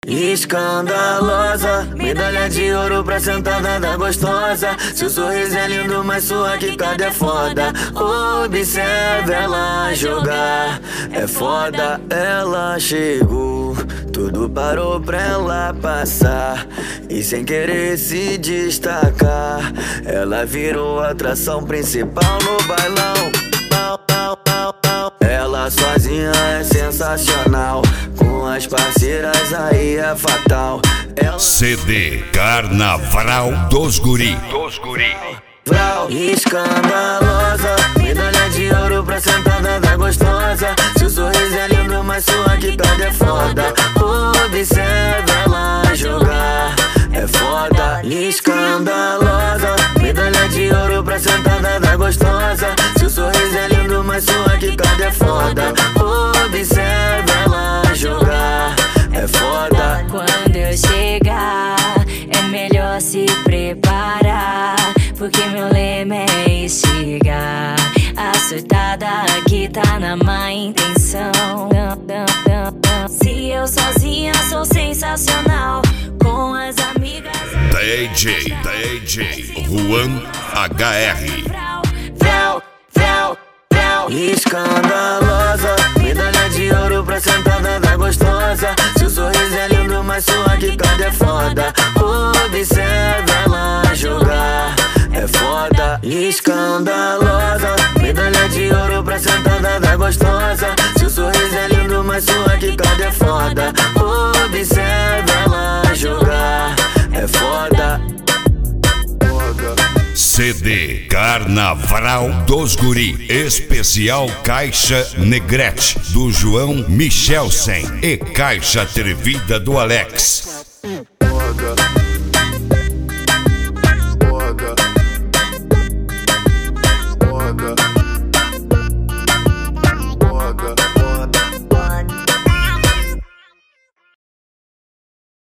Escandalosa, medalha de ouro pra sentada da gostosa. Seu sorriso é lindo, mas sua quicada é foda. Observe ela jogar, é foda. Ela chegou, tudo parou pra ela passar, e sem querer se destacar, ela virou a atração principal no bailão. Ela sozinha é sensacional, com as parceiras aí é fatal. CD Carnaval dos Guri. Escandalosa, medalha de ouro pra sentada da gostosa. Seu sorriso é lindo, mas sua quicada é foda. Observe ela jogar, é foda. Escandalosa, medalha de ouro pra sentada da gostosa. Seu sorriso é lindo, mas sua quicada é foda. Observe ela jogar, é foda. Quando eu chegar, é melhor se preparar, porque meu lema é instigar. A surtada aqui tá na má intenção. Se eu sozinha sou sensacional, com as amigas DJ Juan HR. Escandalosa, medalha de ouro pra sentada da gostosa. Seu sorriso é lindo, mas sua quicada é foda. Observe ela jogar, é foda. Escandalosa, medalha de ouro pra sentada da gostosa. Seu sorriso é lindo, mas sua quicada é foda. Observe ela jogar, é foda. CD Carnaval dos Guri, especial Caixa Negrete do João Michelsen e Caixa Atrevida do Alex.